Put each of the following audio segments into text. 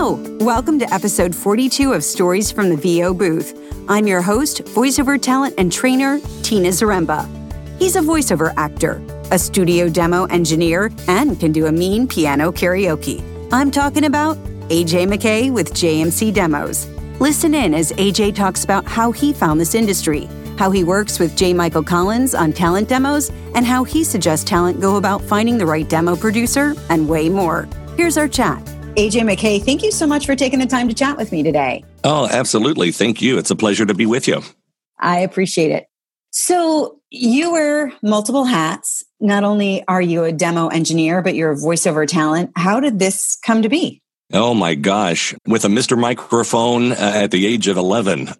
Hello, welcome to episode 42 of Stories from the VO Booth. I'm your host, voiceover talent and trainer, Tina Zaremba. He's a voiceover actor, a studio demo engineer, and can do a mean piano karaoke. I'm talking about AJ McKay with JMC Demos. Listen in as AJ talks about how he found this industry, how he works with J. Michael Collins on talent demos, and how he suggests talent go about finding the right demo producer, and way more. Here's our chat. AJ McKay, thank you so much for taking the time to chat with me today. Oh, absolutely. Thank you. It's a pleasure to be with you. I appreciate it. So you wear multiple hats. Not only are you a demo engineer, but you're a voiceover talent. How did this come to be? Oh my gosh. With a Mr. Microphone at the age of 11. What?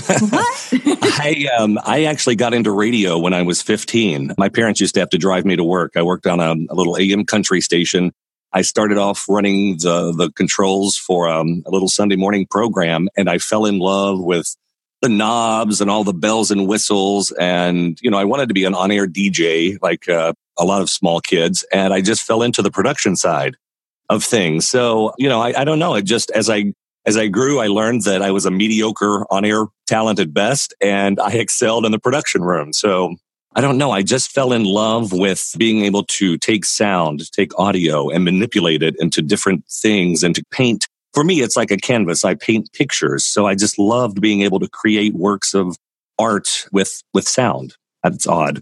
I actually got into radio when I was 15. My parents used to have to drive me to work. I worked on a little AM country station. I started off running the controls for a little Sunday morning program, and I fell in love with the knobs and all the bells and whistles. And, I wanted to be an on-air DJ like a lot of small kids, and I just fell into the production side of things. So, I don't know. It just, as I grew, I learned that I was a mediocre on-air talent at best, and I excelled in the production room. So I don't know. I just fell in love with being able to take sound, take audio and manipulate it into different things and to paint. For me, it's like a canvas. I paint pictures. So I just loved being able to create works of art with sound. That's odd.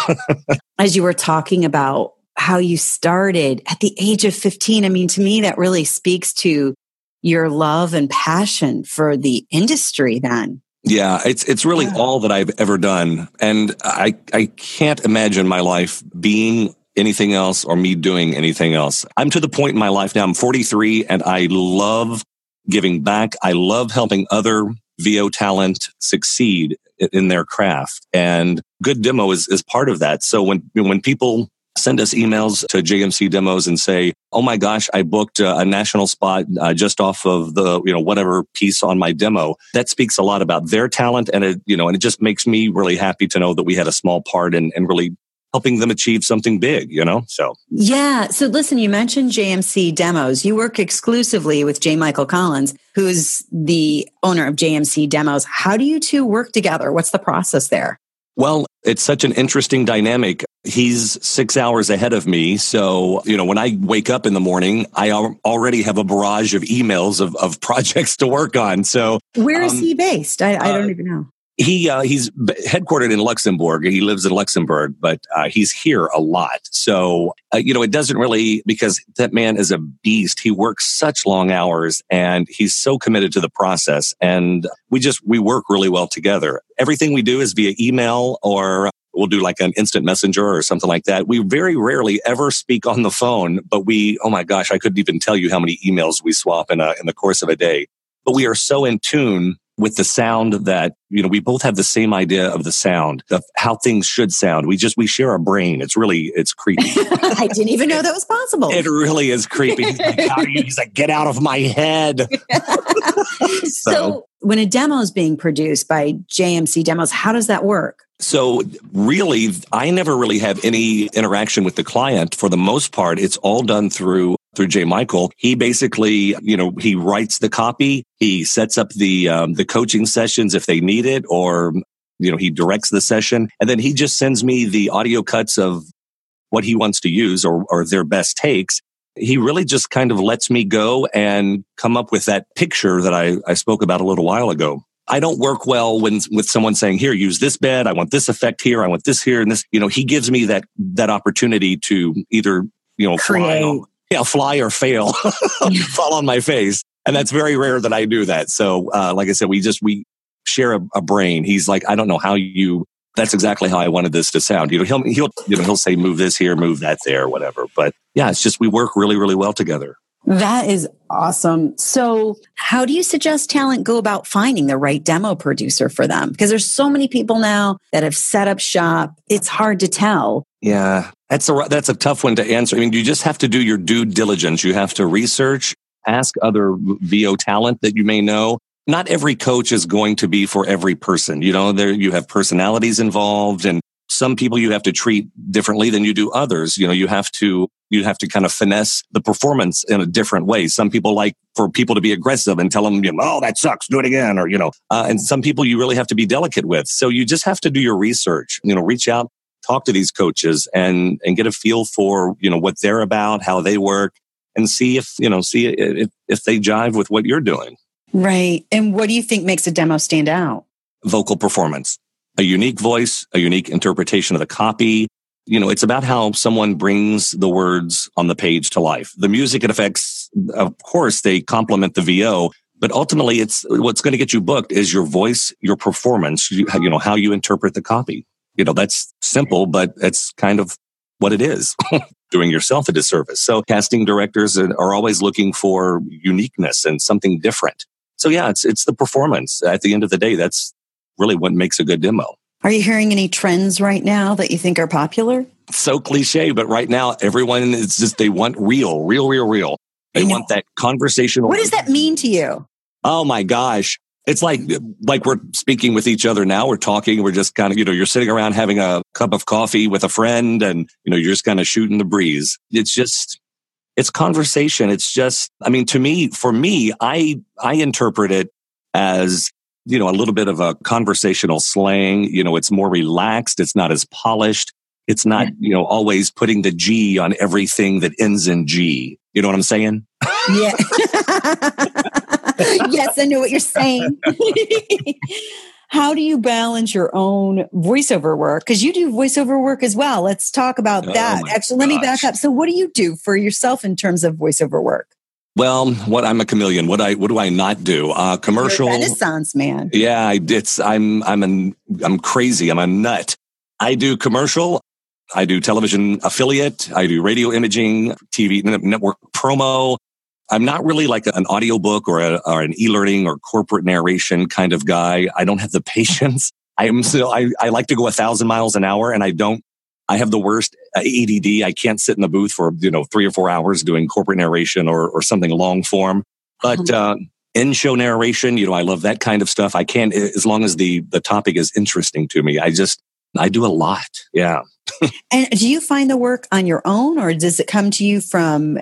As you were talking about how you started at the age of 15, I mean, to me, that really speaks to your love and passion for the industry then. Yeah, it's really all that I've ever done. And I can't imagine my life being anything else or me doing anything else. I'm to the point in my life now, I'm 43, and I love giving back. I love helping other VO talent succeed in their craft. And good demo is part of that. So when people send us emails to JMC Demos and say, oh my gosh, I booked a national spot just off of the, whatever piece on my demo. That speaks a lot about their talent. And it just makes me really happy to know that we had a small part in really helping them achieve something big, so. Yeah. So listen, you mentioned JMC Demos. You work exclusively with J. Michael Collins, who's the owner of JMC Demos. How do you two work together? What's the process there? Well, it's such an interesting dynamic. He's 6 hours ahead of me. So, when I wake up in the morning, I already have a barrage of emails of projects to work on. So where is he based? I don't even know. He's headquartered in Luxembourg. He lives in Luxembourg, but he's here a lot. So, it doesn't really, because that man is a beast. He works such long hours and he's so committed to the process. And we work really well together. Everything we do is via email, or we'll do like an instant messenger or something like that. We very rarely ever speak on the phone, but oh my gosh, I couldn't even tell you how many emails we swap in the course of a day. But we are so in tune with the sound that, we both have the same idea of the sound, of how things should sound. We share a brain. It's creepy. I didn't even know that was possible. It really is creepy. He's like, how are you? He's like, get out of my head. So when a demo is being produced by JMC Demos, how does that work? So really, I never really have any interaction with the client. For the most part, it's all done through J. Michael. He basically, he writes the copy. He sets up the coaching sessions if they need it, or, he directs the session. And then he just sends me the audio cuts of what he wants to use or their best takes. He really just kind of lets me go and come up with that picture that I spoke about a little while ago. I don't work well with someone saying, here, use this bed. I want this effect here. I want this here. And this, he gives me that opportunity to either, fly or fail, fall on my face. And that's very rare that I do that. So, like I said, we share a brain. He's like, I don't know how that's exactly how I wanted this to sound. He'll say, move this here, move that there, whatever. But yeah, it's just, we work really, really well together. That is awesome. So how do you suggest talent go about finding the right demo producer for them? Because there's so many people now that have set up shop. It's hard to tell. Yeah, that's a tough one to answer. I mean, you just have to do your due diligence. You have to research, ask other VO talent that you may know. Not every coach is going to be for every person. You have personalities involved, and some people you have to treat differently than you do others. You have to You have to kind of finesse the performance in a different way. Some people like for people to be aggressive and tell them, oh, that sucks, do it again. Or, and some people you really have to be delicate with. So you just have to do your research, reach out, talk to these coaches and get a feel for, what they're about, how they work, and see if they jive with what you're doing. Right. And what do you think makes a demo stand out? Vocal performance, a unique voice, a unique interpretation of the copy. It's about how someone brings the words on the page to life. The music and effects, of course, they complement the VO, but ultimately it's what's going to get you booked is your voice, your performance, how you interpret the copy. That's simple, but it's kind of what it is, doing yourself a disservice. So casting directors are always looking for uniqueness and something different. So yeah, it's the performance. At the end of the day, that's really what makes a good demo. Are you hearing any trends right now that you think are popular? So cliche, but right now everyone is just, they want real. They want that conversational. What does that mean to you? Oh my gosh. It's like we're speaking with each other now. We're talking. We're just kind of, you're sitting around having a cup of coffee with a friend and, you're just kind of shooting the breeze. It's conversation. It's just, for me, I interpret it as, a little bit of a conversational slang. It's more relaxed. It's not as polished. It's not, always putting the G on everything that ends in G. You know what I'm saying? Yeah. Yes, I know what you're saying. How do you balance your own voiceover work? Because you do voiceover work as well. Let's talk about that. Actually, let me back up. So what do you do for yourself in terms of voiceover work? Well, I'm a chameleon. What do I not do? Commercial. You're a Renaissance man. Yeah, I'm crazy. I'm a nut. I do commercial. I do television affiliate. I do radio imaging, TV network promo. I'm not really like an audiobook or an e-learning or corporate narration kind of guy. I don't have the patience. I like to go 1,000 miles an hour, and I have the worst ADD. I can't sit in the booth for 3 or 4 hours doing corporate narration or something long form. But in-show narration, I love that kind of stuff. I can, as long as the topic is interesting to me. I do a lot. Yeah. And do you find the work on your own, or does it come to you from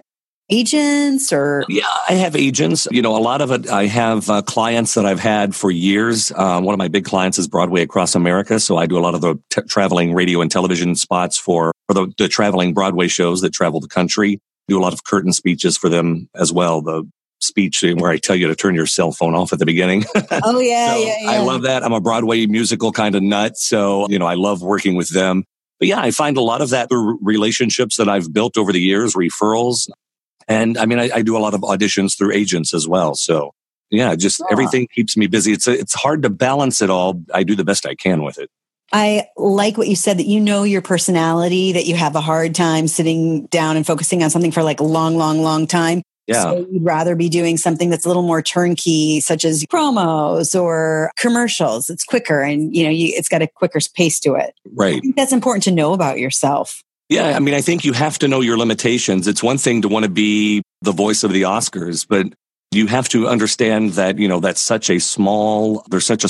agents or? Yeah, I have agents. A lot of it, I have clients that I've had for years. One of my big clients is Broadway Across America. So I do a lot of the traveling radio and television spots for the traveling Broadway shows that travel the country. Do a lot of curtain speeches for them as well. The speech where I tell you to turn your cell phone off at the beginning. Oh, yeah, yeah. I love that. I'm a Broadway musical kind of nut. So, I love working with them. But yeah, I find a lot of that through relationships that I've built over the years, referrals. And I do a lot of auditions through agents as well. So yeah, everything keeps me busy. It's hard to balance it all. I do the best I can with it. I like what you said, that your personality, that you have a hard time sitting down and focusing on something for like a long time. Yeah. So you'd rather be doing something that's a little more turnkey, such as promos or commercials. It's quicker and, it's got a quicker pace to it. Right. I think that's important to know about yourself. Yeah. I think you have to know your limitations. It's one thing to want to be the voice of the Oscars, but you have to understand that, there's such a small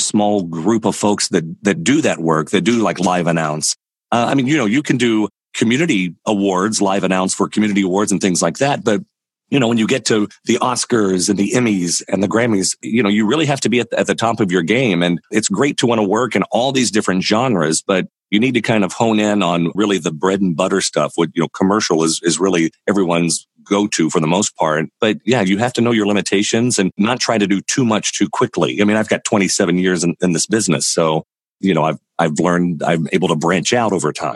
group of folks that do that work, that do like live announce. You can do community awards, live announce for community awards and things like that. But, when you get to the Oscars and the Emmys and the Grammys, you really have to be at the top of your game. And it's great to want to work in all these different genres, but you need to kind of hone in on really the bread and butter stuff. What, commercial is really everyone's go-to for the most part. But yeah, you have to know your limitations and not try to do too much too quickly. I've got 27 years in this business. So, I've learned, I'm able to branch out over time,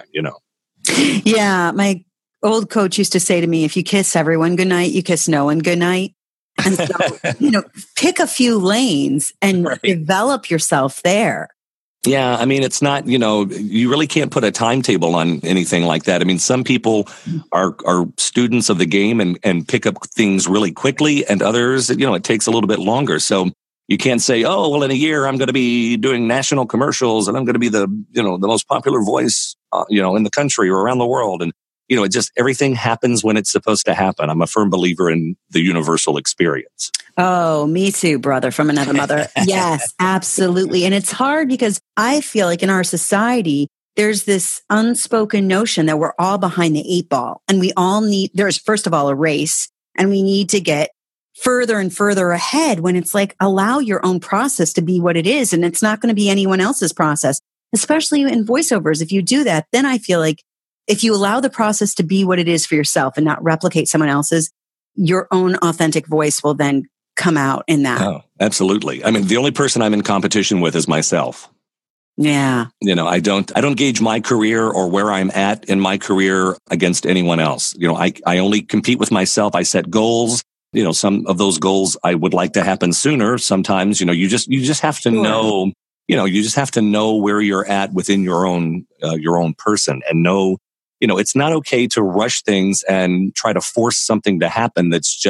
Yeah. My old coach used to say to me, if you kiss everyone goodnight, you kiss no one goodnight. And so, pick a few lanes and develop yourself there. Yeah. It's not, you really can't put a timetable on anything like that. Some people are students of the game and pick up things really quickly, and others, it takes a little bit longer. So you can't say, oh, well, in a year, I'm going to be doing national commercials and I'm going to be the most popular voice, in the country or around the world. And, it just, everything happens when it's supposed to happen. I'm a firm believer in the universal experience. Oh, me too, brother from another mother. Yes, absolutely. And it's hard because I feel like in our society, there's this unspoken notion that we're all behind the 8 ball and we all need, there's first of all a race and we need to get further and further ahead when it's like, allow your own process to be what it is. And it's not going to be anyone else's process, especially in voiceovers. If you do that, then I feel like if you allow the process to be what it is for yourself and not replicate someone else's, your own authentic voice will then come out in that. Oh, absolutely. I mean, the only person I'm in competition with is myself. Yeah. I don't gauge my career or where I'm at in my career against anyone else. I only compete with myself. I set goals. Some of those goals I would like to happen sooner. Sometimes, you just have to know, you just have to know where you're at within your own person and know, it's not okay to rush things and try to force something to happen.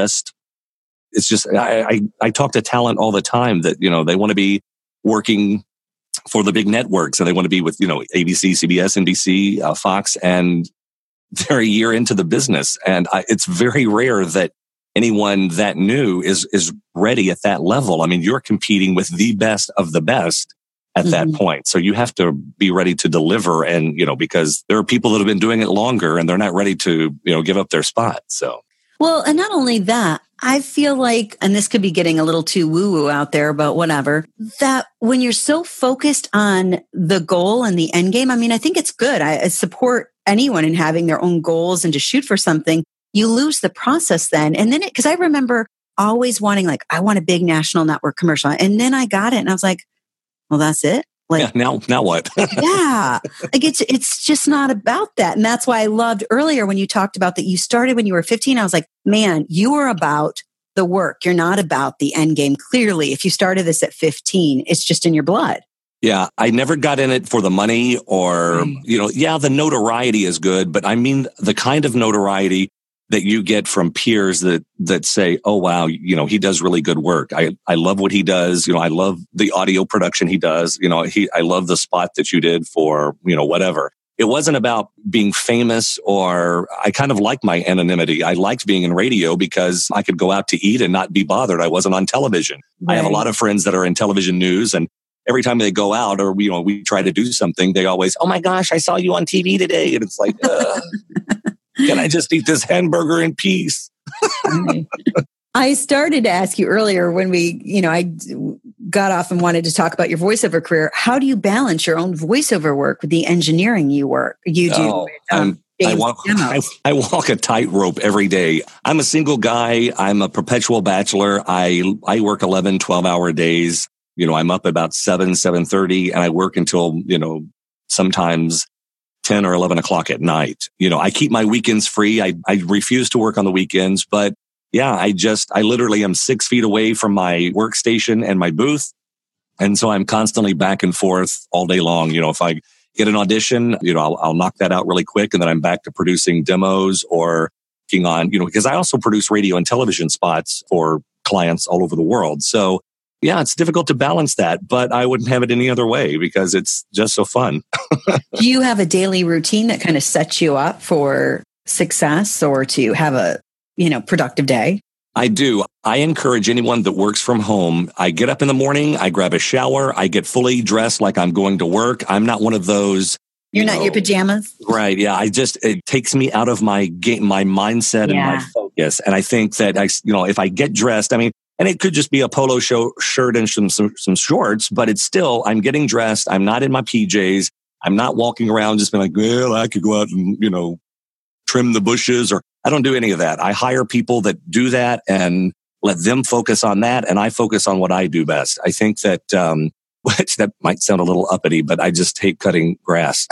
I talk to talent all the time that, they want to be working for the big networks and they want to be with, ABC, CBS, NBC, Fox, and they're a year into the business. And it's very rare that anyone that new is ready at that level. I mean, you're competing with the best of the best at that point. So you have to be ready to deliver and, because there are people that have been doing it longer and they're not ready to, give up their spot. So. Well, and not only that, I feel like, and this could be getting a little too woo-woo out there, but whatever, that when you're so focused on the goal and the end game, I mean, I think it's good. I support anyone in having their own goals and to shoot for something. You lose the process then. And then because I remember always wanting, like, I want a big national network commercial. And then I got it and I was like, well, that's it. Like, yeah, now what? Yeah. Like it's just not about that. And that's why I loved earlier when you talked about that you started when you were 15. I was like, man, you are about the work. You're not about the end game. Clearly, if you started this at 15, it's just in your blood. Yeah, I never got in it for the money or, the notoriety is good, but I mean the kind of notoriety that you get from peers that say, oh, wow, he does really good work. I love what he does. I love the audio production he does. I love the spot that you did for, whatever. It wasn't about being famous or I kind of liked my anonymity. I liked being in radio because I could go out to eat and not be bothered. I wasn't on television. Right. I have a lot of friends that are in television news and every time they go out or, we try to do something, they always, oh my gosh, I saw you on TV today. And it's like, can I just eat this hamburger in peace? I started to ask you earlier when I got off and wanted to talk about your voiceover career. How do you balance your own voiceover work with the engineering you do? I walk a tightrope every day. I'm a single guy. I'm a perpetual bachelor. I work 11, 12-hour days. I'm up about 7:30 and I work until, sometimes 10 or 11 o'clock at night. I keep my weekends free. I refuse to work on the weekends, but yeah, I literally am 6 feet away from my workstation and my booth. And so I'm constantly back and forth all day long. If I get an audition, I'll knock that out really quick. And then I'm back to producing demos or working on, because I also produce radio and television spots for clients all over the world. So yeah, it's difficult to balance that, but I wouldn't have it any other way because it's just so fun. Do you have a daily routine that kind of sets you up for success or to have a, productive day? I do. I encourage anyone that works from home. I get up in the morning, I grab a shower, I get fully dressed like I'm going to work. I'm not one of those. You're not your pajamas? Right. Yeah. It takes me out of my game, my mindset and my focus. And I think that if I get dressed, and it could just be a polo shirt and some shorts, but it's still, I'm getting dressed. I'm not in my PJs. I'm not walking around just being like, well, I could go out and, trim the bushes or I don't do any of that. I hire people that do that and let them focus on that. And I focus on what I do best. I think that, which that might sound a little uppity, but I just hate cutting grass.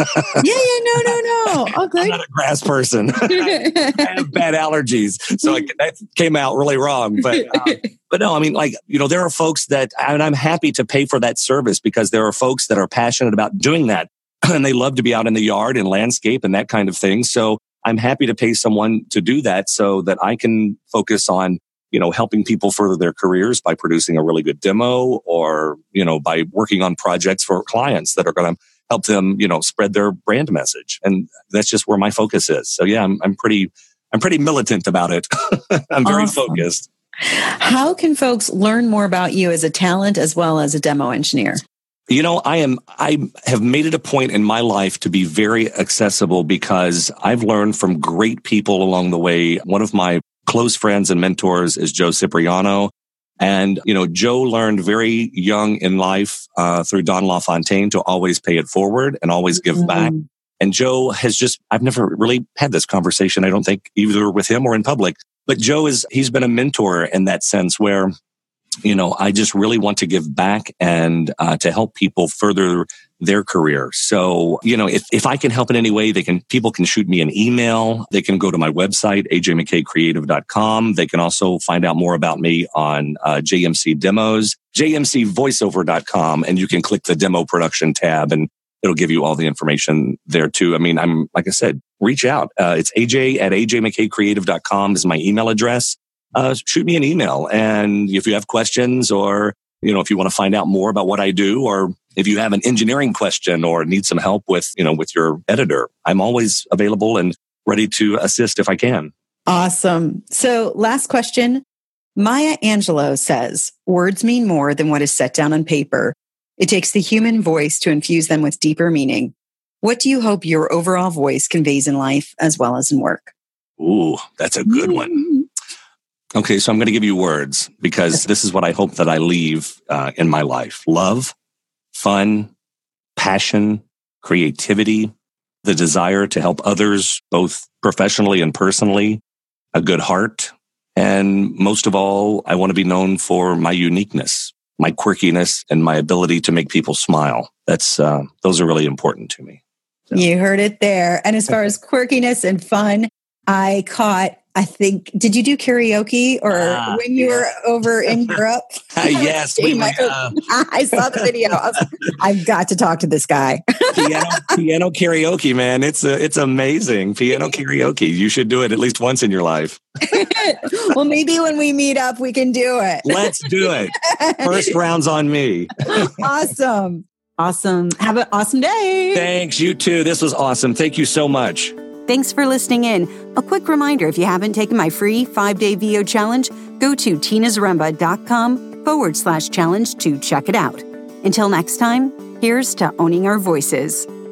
No. Okay. I'm not a grass person. I have bad allergies. So that came out really wrong. But no, there are folks that, and I'm happy to pay for that service because there are folks that are passionate about doing that and they love to be out in the yard and landscape and that kind of thing. So I'm happy to pay someone to do that so that I can focus on helping people further their careers by producing a really good demo or, by working on projects for clients that are going to help them, spread their brand message. And that's just where my focus is. So yeah, I'm pretty militant about it. I'm very focused. How can folks learn more about you as a talent as well as a demo engineer? I have made it a point in my life to be very accessible because I've learned from great people along the way. One of my close friends and mentors is Joe Cipriano. And, Joe learned very young in life through Don LaFontaine to always pay it forward and always give back. And Joe I've never really had this conversation, I don't think, either with him or in public. But he's been a mentor in that sense where, I just really want to give back and to help people further their career. So, if I can help in any way, people can shoot me an email. They can go to my website, ajmckcreative.com. They can also find out more about me on JMC Demos, jmcvoiceover.com, and you can click the demo production tab and it'll give you all the information there too. I mean, like I said, reach out. It's aj@ajmckcreative.com is my email address. Shoot me an email. And if you have questions or, if you want to find out more about what I do, or if you have an engineering question or need some help with your editor, I'm always available and ready to assist if I can. Awesome. So last question. Maya Angelou says, words mean more than what is set down on paper. It takes the human voice to infuse them with deeper meaning. What do you hope your overall voice conveys in life as well as in work? Ooh, that's a good one. Okay, so I'm going to give you words because this is what I hope that I leave in my life. Love, fun, passion, creativity, the desire to help others, both professionally and personally, a good heart. And most of all, I want to be known for my uniqueness, my quirkiness, and my ability to make people smile. Those are really important to me. So. You heard it there. And as far as quirkiness and fun, did you do karaoke or when you were over in Europe? Yes. I saw the video. I've got to talk to this guy. Piano karaoke, man. It's amazing. Piano karaoke. You should do it at least once in your life. Well, maybe when we meet up, we can do it. Let's do it. First round's on me. Awesome. Have an awesome day. Thanks. You too. This was awesome. Thank you so much. Thanks for listening in. A quick reminder, if you haven't taken my free 5-day VO challenge, go to tinazaremba.com/challenge to check it out. Until next time, here's to owning our voices.